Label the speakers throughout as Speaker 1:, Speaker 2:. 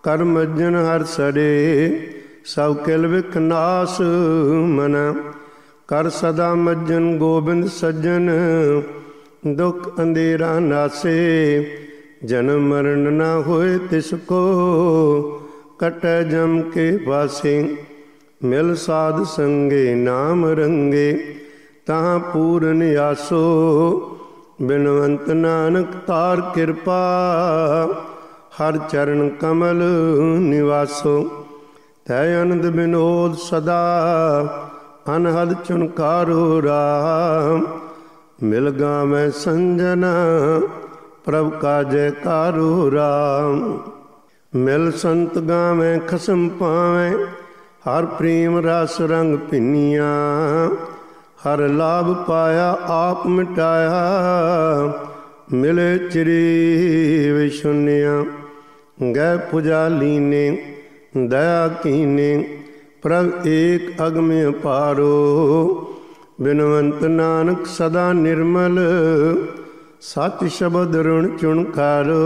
Speaker 1: ਕਰ ਮੱਜਨ ਹਰ ਸਰੇ, ਸਭ ਕਿਲ ਵਿਖ ਨਾਸ ਮਨ। ਕਰ ਸਦਾ ਮੱਜਨ ਗੋਬਿੰਦ ਸੱਜਣ, ਦੁਖ ਅੰਧੇਰਾ ਨਾਸੇ। ਜਨਮ ਮਰਨ ਨਾ ਹੋਏ ਤਿਸ ਕੋ, ਕਟੈ ਜਮ ਕੇ ਵਾਸੇ। ਮਿਲ ਸਾਧ ਸੰਗੇ ਨਾਮ ਰੰਗੇ, ਤਾਂ ਪੂਰਨ ਆਸੋ। ਬਿਨਵੰਤ ਨਾਨਕ ਤਾਰ ਕਿਰਪਾ, ਹਰ ਚਰਨ ਕਮਲ ਨਿਵਾਸੋ। ਤੈ ਅਨੰਦ ਬਿਨੋਦ ਸਦਾ, ਅਨਹਦ ਚੁਨਕਾਰੋ ਰਾਮ। ਮਿਲ ਗਾਵੈ ਸੰਜਨਾ, ਪ੍ਰਭ ਕਾ ਜੈਕਾਰੋ ਰਾਮ। ਮਿਲ ਸੰਤ ਗਾਵੈ ਖਸਮ ਪਾਵੈ, ਹਰ ਪ੍ਰੇਮ ਰਸ ਰੰਗ ਭਿੰਨੀਆਂ। ਹਰ ਲਾਭ ਪਾਇਆ ਆਪ ਮਿਟਾਇਆ, ਮਿਲੇ ਚਿਰੀ ਵਿਸ਼ੁੰਨਿਆ। ਗੈ ਪੁਜਾ ਲੀਨੇ ਦਇਆ ਕੀਨੇ, ਪ੍ਰਭ ਏਕ ਅਗਮ ਅਪਾਰੋ। ਬਿਨਵੰਤ ਨਾਨਕ ਸਦਾ ਨਿਰਮਲ, ਸਚ ਸ਼ਬਦ ਰੁਣ ਚੁਣਕਾਰੋ।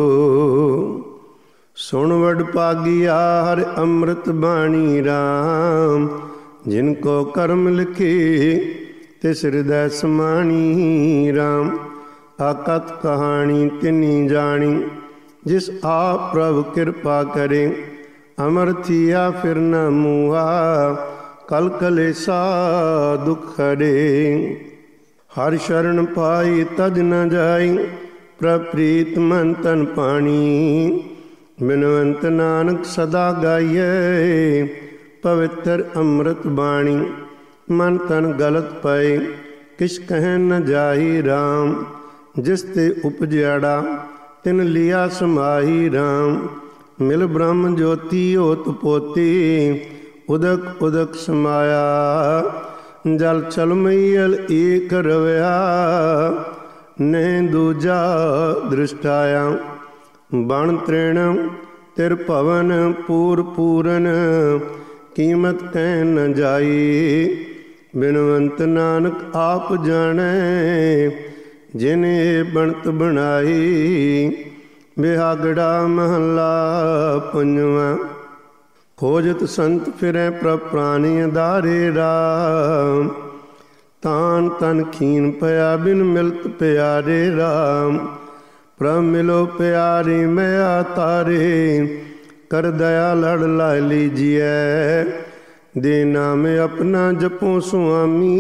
Speaker 1: ਸੁਣ ਵਡ ਭਾਗੀਆ ਹਰਿ ਅੰਮ੍ਰਿਤ ਬਾਣੀ ਰਾਮ। ਜਿਨ ਕੋ ਕਰਮ ਲਿਖੇ, ਤਿਸ ਹਿਰਦੈ ਸਮਾਣੀ ਰਾਮ। ਆਕਤ ਕਹਾਣੀ ਤਿਨੀ ਜਾਣੀ, ਜਿਸ ਆਪ ਪ੍ਰਭ ਕਿਰਪਾ ਕਰੇ। ਅਮਰ ਥੀਆ ਫਿਰ ਨ ਮੂਹਾ, ਕਲ ਕਲੇਸਾ ਦੁਖ ਹਰੇ। ਹਰ ਸ਼ਰਨ ਪਾਈ ਤਜ ਨ ਜਾਈ, ਪ੍ਰਭ ਪ੍ਰੀਤ ਮਨ ਤਨ ਪਾਣੀ। ਬਿਨਵੰਤ ਨਾਨਕ ਸਦਾ ਗਾਈਐ, ਪਵਿੱਤਰ ਅੰਮ੍ਰਿਤ ਬਾਣੀ। ਮਨ ਤਨ ਗਲਤ ਪਏ, ਕਿਛ ਕਹਿ ਨ ਜਾਈ ਰਾਮ। ਜਿਸ ਤੇ ਉਪਜਿਆੜਾ, ਤਿਨ ਲਿਆ ਸਮਾਹੀ ਰਾਮ। ਮਿਲ ਬ੍ਰਹਮ ਜੋਤੀ ਹੋਤ ਪੋਤੀ, ਉਦਕ ਉਦਕ ਸਮਾਇਆ। ਜਲ ਚਲ ਮਈਲ ਏਕ ਰਵਿਆ, ਨਹਿ ਦੂਜਾ ਦ੍ਰਿਸ਼ਟਾਇਆ। ਬਣ ਤ੍ਰਿਣ ਤਿਰ ਭਵਨ ਪੂਰ ਪੂਰਨ, ਕੀਮਤ ਕਹਿ ਨ ਜਾਈ। ਬਿਨਵੰਤ ਨਾਨਕ ਆਪ ਜਾਣੈ, ਜਿਨੇ ਬਣਤ ਬਣਾਈ। ਬਿਹਾਗੜਾ ਮਹੱਲਾ ਪੰਜਵਾਂ। ਖੋਜਤ ਸੰਤ ਫਿਰੈ ਪ੍ਰਭ ਪ੍ਰਾਨੀ ਆਧਾਰੇ ਰਾਮ। ਤਾਨ ਤਨ ਖੀਨ ਪਿਆ ਬਿਨ ਮਿਲਤ ਪਿਆਰੇ ਰਾਮ। ਪ੍ਰਭ ਮਿਲੋ ਪਿਆਰੇ ਮੈਂ ਤਾਰੇ, ਕਰ ਦਇਆ ਲੜ ਲਾ ਲੀਜੀਐ। ਦੇ ਨਾਮ ਆਪਣਾ ਜਪੋ ਸੁਆਮੀ,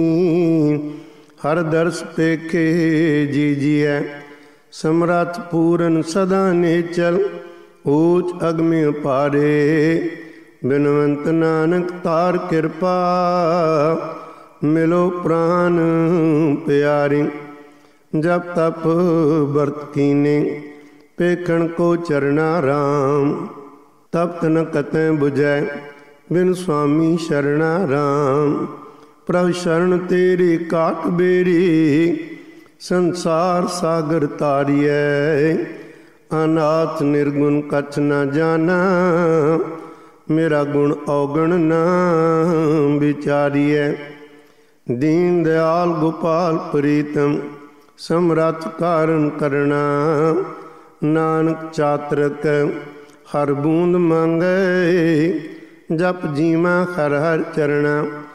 Speaker 1: ਹਰ ਦਰਸ ਪੇਖੇ ਜੀਜੀਐ। ਸਮਰੱਥ ਪੂਰਨ ਸਦਾ ਨੇਚਲ, ਊਚ ਅਗਮ ਅਪਾਰੇ। ਬਿਨਵੰਤ ਨਾਨਕ ਤਾਰ ਕਿਰਪਾ, ਮਿਲੋ ਪ੍ਰਾਨ ਪਿਆਰੀ। ਜਪ ਤਪ ਵਰਤ ਕੀਨੇ, ਪੇਖਣ ਕੋ ਚਰਣਾ ਰਾਮ। ਤਪਤ ਨ ਕਤੈ ਬੁਝੈ, ਬਿਨ ਸੁਆਮੀ ਸ਼ਰਣਾ ਰਾਮ। ਪ੍ਰਭ ਸ਼ਰਨ ਤੇਰੀ ਕਾਟ ਬੇਰੀ, ਸੰਸਾਰ ਸਾਗਰ ਤਾਰੀਐ। ਅਨਾਥ ਨਿਰਗੁਣ ਕਛ ਨ ਜਾਨਾ, ਮੇਰਾ ਗੁਣ ਔਗਣ ਨਾ ਵਿਚਾਰੀਐ। ਦੀਨ ਦਿਆਲ ਗੋਪਾਲ ਪ੍ਰੀਤਮ, ਸਮਰੱਥ ਕਾਰਨ ਕਰਣਾ। ਨਾਨਕ ਚਾਤਰਕ ਹਰ ਬੂੰਦ ਮੰਗੈ, ਜਪ ਜੀਵਾ ਹਰ ਹਰ ਚਰਣਾ।